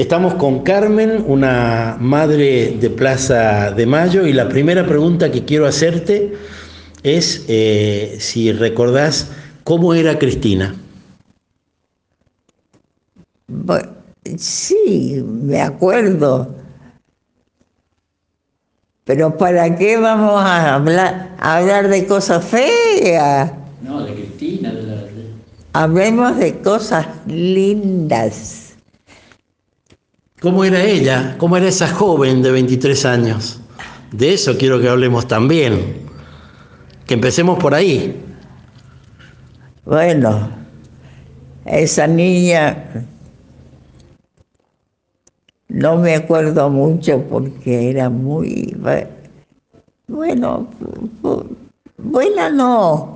Estamos con Carmen, una madre de Plaza de Mayo, y la primera pregunta que quiero hacerte es si recordás cómo era Cristina. Bu- Sí, me acuerdo, pero ¿para qué vamos a hablar de cosas feas? No, de Cristina, Hablemos de cosas lindas. ¿Cómo era ella? ¿Cómo era esa joven de 23 años? De eso quiero que hablemos también. Que empecemos por ahí. Bueno, esa niña no me acuerdo mucho porque era muy, bueno, buena no,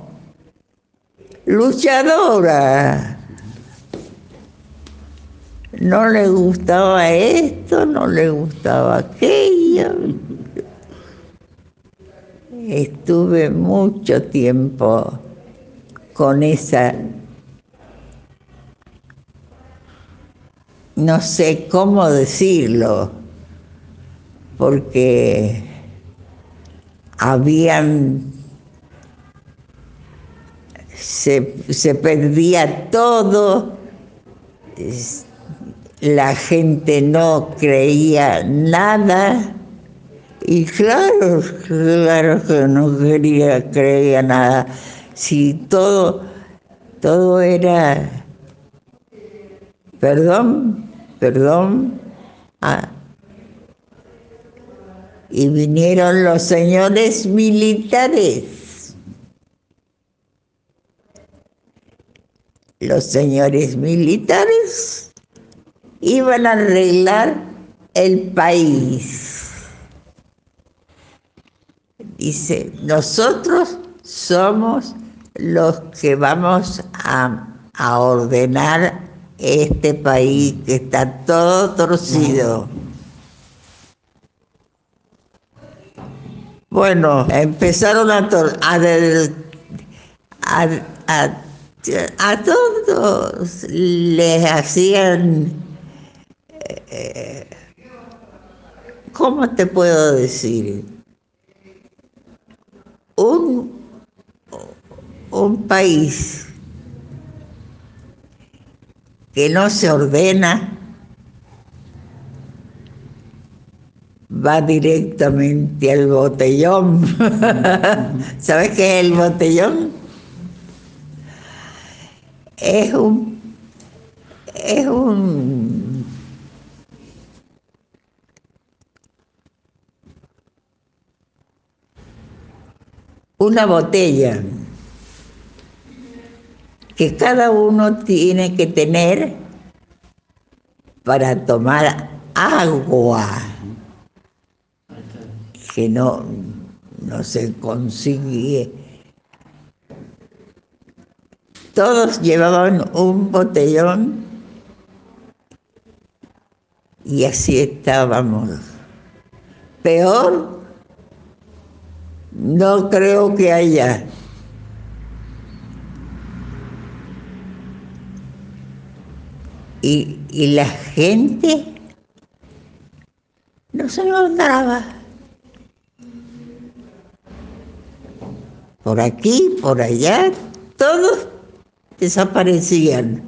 luchadora. No le gustaba esto, no le gustaba aquello. Estuve mucho tiempo con esa, no sé cómo decirlo, porque habían, se perdía todo, la gente no creía nada, y claro que no creía nada. Si todo era, perdón, ah, y vinieron los señores militares. Los señores militares iban a arreglar el país. Dice, nosotros somos los que vamos a ordenar este país que está todo torcido. Bueno, empezaron a, a- a todos les hacían, ¿cómo te puedo decir? Un, un país que no se ordena va directamente al botellón. ¿Sabes qué es el botellón? Es un, es un, una botella que cada uno tiene que tener para tomar agua, que no se consigue. Todos llevaban un botellón y así estábamos. Peor, no creo que haya. Y la gente no se encontraba. Por aquí, por allá, todos desaparecían.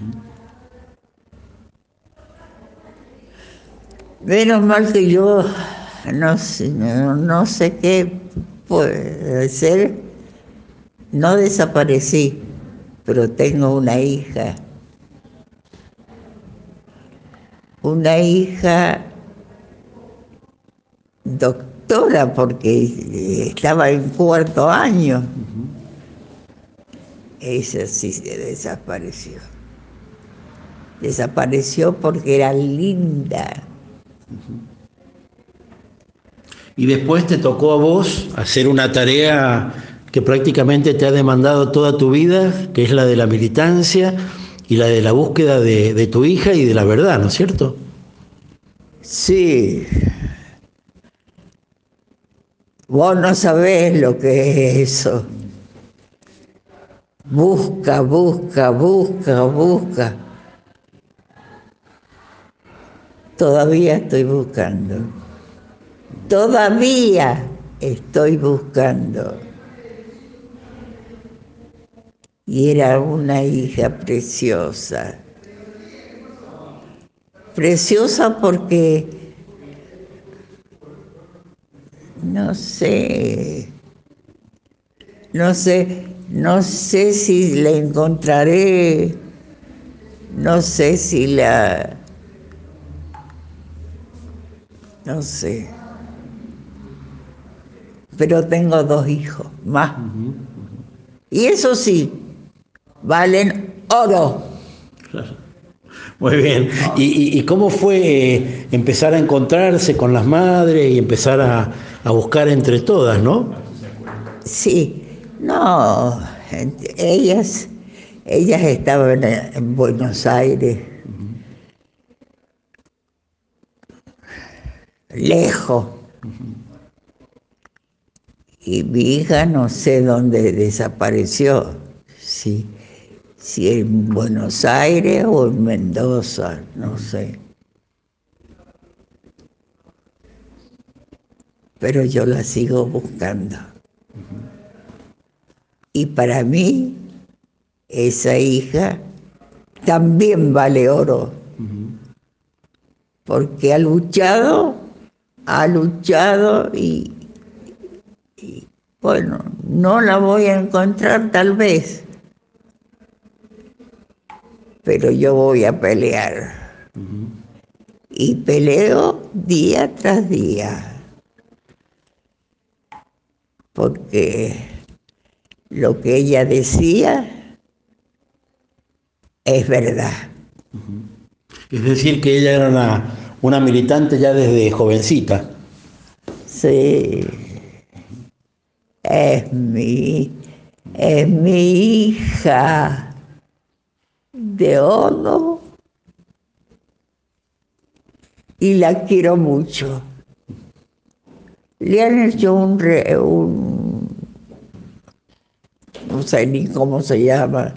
Menos mal que yo no sé qué puede ser, no desaparecí, pero tengo una hija doctora porque estaba en cuarto año. Esa sí se desapareció. Desapareció porque era linda. Y después te tocó a vos hacer una tarea que prácticamente te ha demandado toda tu vida, que es la de la militancia y la de la búsqueda de tu hija y de la verdad, ¿no es cierto? Sí, vos no sabés lo que es eso. Busca. todavía estoy buscando. Todavía estoy buscando. Y era una hija preciosa. Preciosa porque, no sé si la encontraré, no sé si la, no sé. Pero tengo 2 hijos más. Y eso sí, valen oro. Muy bien. ¿Y cómo fue empezar a encontrarse con las madres y empezar a buscar entre todas, no? Sí, no, ellas estaban en Buenos Aires, lejos, y mi hija no sé dónde desapareció, si en Buenos Aires o en Mendoza, no sé. Pero yo la sigo buscando. Y para mí, esa hija también vale oro, porque ha luchado y bueno, no la voy a encontrar tal vez, pero yo voy a pelear. Y peleo día tras día, porque lo que ella decía es verdad. Es decir, que ella era una militante ya desde jovencita. Sí, es mi hija de oro y la quiero mucho. Le han hecho no sé ni cómo se llama,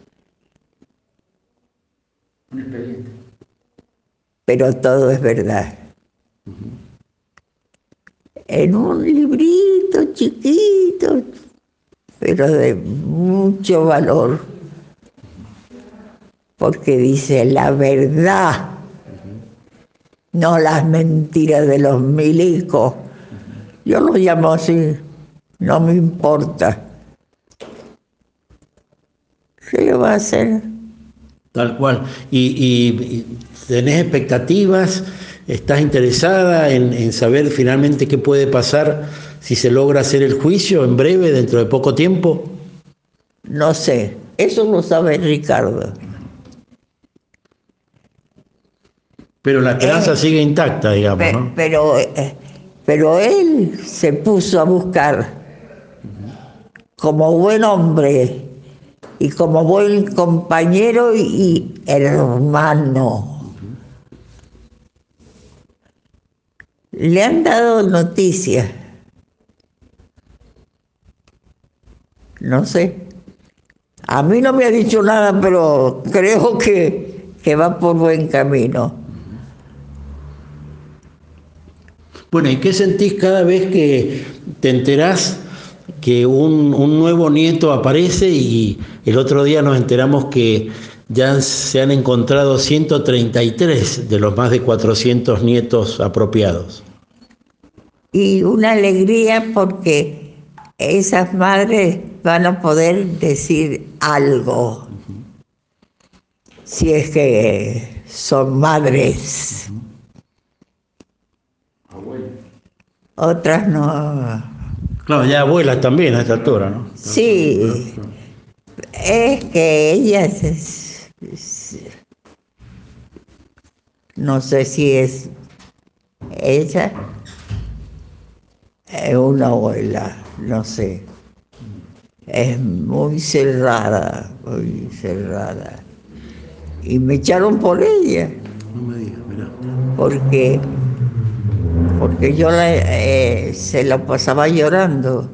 Un expediente. pero todo es verdad. En un librito chiquito, pero de mucho valor, porque dice la verdad, no las mentiras de los milicos. Yo lo llamo así, no me importa. ¿Qué le va a hacer? Tal cual. ¿Y tenés expectativas? ¿Estás interesada en saber finalmente qué puede pasar si se logra hacer el juicio en breve, dentro de poco tiempo? No sé, eso lo sabe Ricardo. Pero la esperanza sigue intacta, digamos, ¿no? Pero él se puso a buscar como buen hombre y como buen compañero y hermano. Le han dado noticias, no sé. A mí no me ha dicho nada, pero creo que va por buen camino. Bueno, ¿y qué sentís cada vez que te enterás que un nuevo nieto aparece y el otro día nos enteramos que ya se han encontrado 133 de los más de 400 nietos apropiados? Y una alegría porque esas madres van a poder decir algo, si es que son madres. Otras no. Claro, ya abuelas también a esta altura, ¿no? Sí, es que ellas, no sé si es ella, es una abuela, no sé. Es muy cerrada, muy cerrada. Y me echaron por ella, No me digas, mirá. porque yo se la pasaba llorando.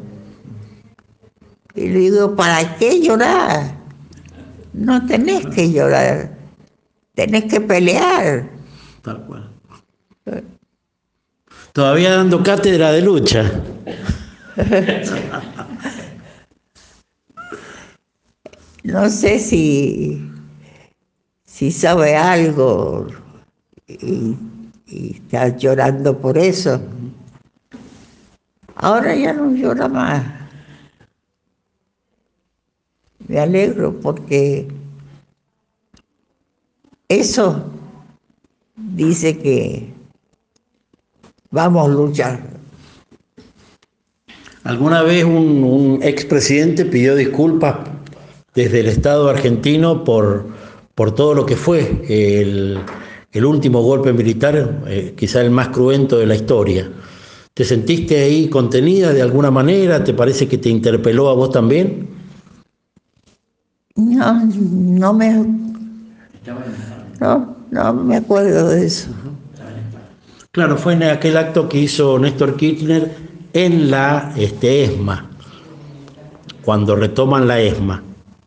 Y le digo, ¿para qué llorar? No tenés que llorar, tenés que pelear. Tal cual. Todavía dando cátedra de lucha. No sé si sabe algo y, y está llorando por eso. Ahora ya no llora más. Me alegro porque eso dice que vamos a luchar. ¿Alguna vez un expresidente pidió disculpas desde el Estado argentino por todo lo que fue el último golpe militar, quizá el más cruento de la historia? ¿Te sentiste ahí contenida de alguna manera? ¿Te parece que te interpeló a vos también? No me acuerdo de eso. Claro, fue en aquel acto que hizo Néstor Kirchner en la ESMA, cuando retoman la ESMA.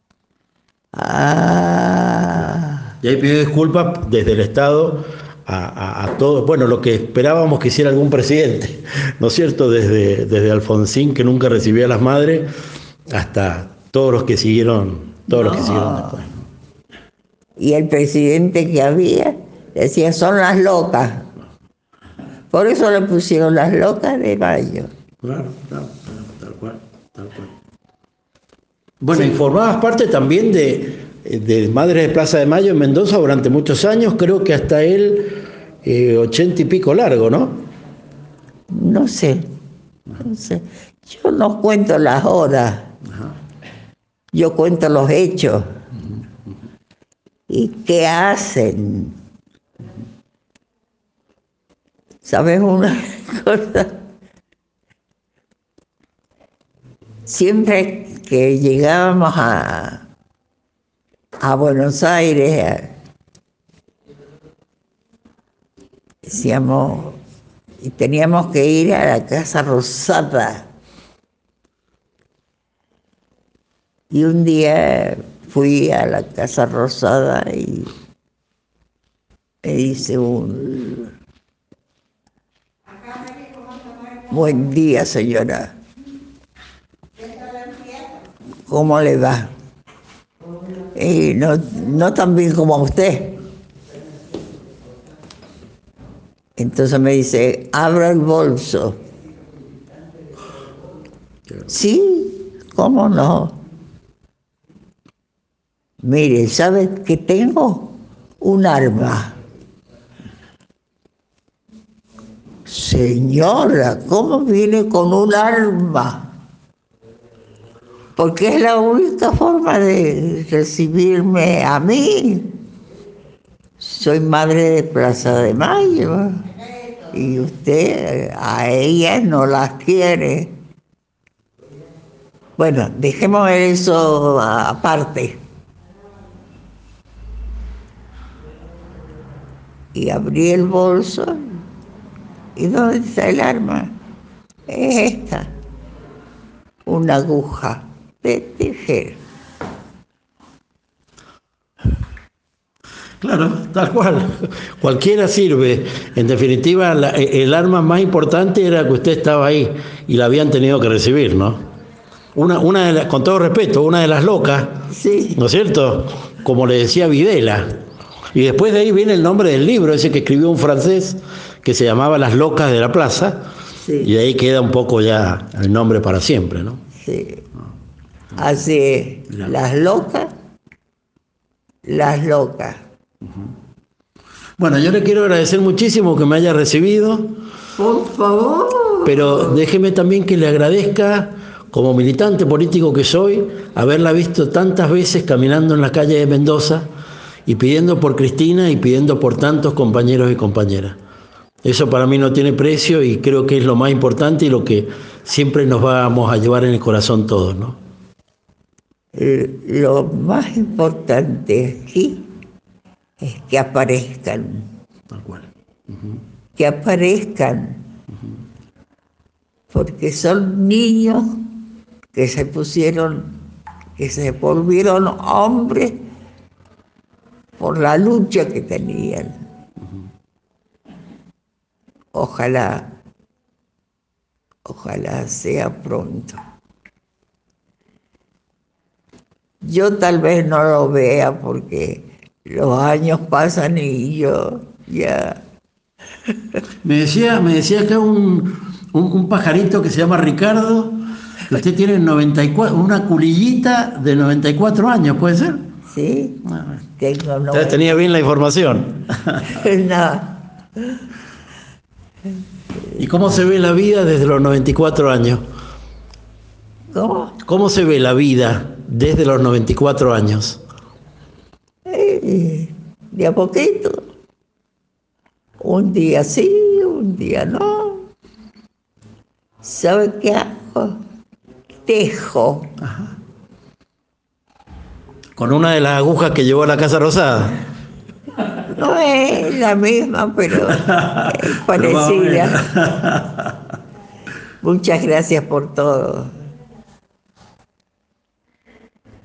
Y ahí pidió disculpas desde el Estado a todos, bueno, lo que esperábamos que hiciera algún presidente, ¿no es cierto? Desde Alfonsín, que nunca recibía a las madres, hasta todos los que siguieron, después. Y el presidente que había decía, son las locas. Por eso le pusieron las locas de Mayo. Claro, tal cual. Bueno, sí. Y formabas parte también de Madres de Plaza de Mayo en Mendoza durante muchos años, creo que hasta el 80 y pico largo, ¿no? No sé. Yo no cuento las horas. Ajá. Yo cuento los hechos. ¿Y qué hacen? ¿Sabes una cosa? Siempre que llegábamos a Buenos Aires, decíamos, y teníamos que ir a la Casa Rosada. Y un día fui a la Casa Rosada y me dice buen día, señora. ¿Cómo le va? Y no tan bien como a usted. Entonces me dice, abra el bolso. Sí, ¿cómo no? Mire, ¿sabe que tengo? Un arma. Señora, ¿cómo viene con un arma? Porque es la única forma de recibirme a mí. Soy madre de Plaza de Mayo y usted a ellas no las quiere. Bueno, dejemos eso aparte. Y abrí el bolso. ¿Y dónde está el arma? Es esta. Una aguja de tijera. Claro, tal cual. Cualquiera sirve. En definitiva, el arma más importante era que usted estaba ahí y la habían tenido que recibir, ¿no? Una de las, con todo respeto, una de las locas, sí. ¿No es cierto? Como le decía Videla. Y después de ahí viene el nombre del libro, ese que escribió un francés que se llamaba Las locas de la plaza. Sí. Y de ahí queda un poco ya el nombre para siempre, ¿no? Sí. Así es. Las locas. Bueno, yo le quiero agradecer muchísimo que me haya recibido. Por favor. Pero déjeme también que le agradezca, como militante político que soy, haberla visto tantas veces caminando en la calle de Mendoza y pidiendo por Cristina y pidiendo por tantos compañeros y compañeras. Eso para mí no tiene precio y creo que es lo más importante y lo que siempre nos vamos a llevar en el corazón todos, ¿no? Lo más importante aquí es que aparezcan. Tal cual. Que aparezcan. Porque son niños que se volvieron hombres por la lucha que tenían. ojalá sea pronto. Yo tal vez no lo vea porque los años pasan y yo ya... Me decía acá un pajarito que se llama Ricardo, que usted tiene 94, una culillita de 94 años, ¿puede ser? Sí, tengo Entonces tenía bien la información. No. ¿Y cómo se ve la vida desde los 94 años? ¿Cómo? ¿Cómo se ve la vida desde los 94 años? De a poquito. Un día sí, un día no. ¿Sabe qué hago? Tejo. Con una de las agujas que llevó a la Casa Rosada. No es la misma, pero es Pero más o parecida. menos. Muchas gracias por todo.